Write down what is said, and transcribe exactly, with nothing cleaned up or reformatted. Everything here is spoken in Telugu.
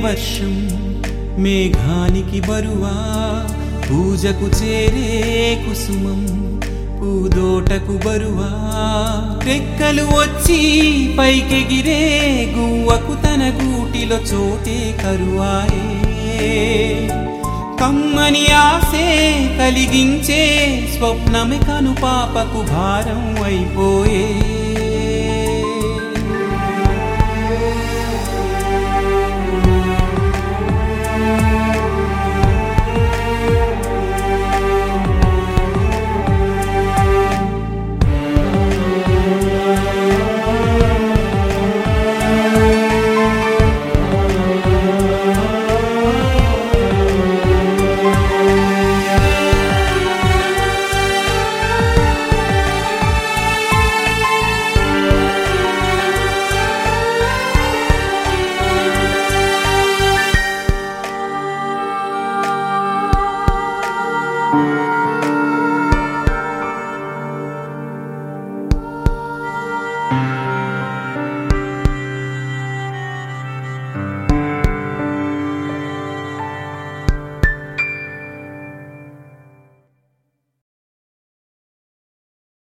వర్షం మేఘానికి బరువా, పూజకు చేరే కుసుమం పూదోటకు బరువా. రెక్కలు వచ్చి పైకెగిరే గువ్వకు తన గూటిలో చోటే కరువాయే. కమ్మని ఆసే కలిగించే స్వప్నమే కను పాపకు భారం అయిపోయే.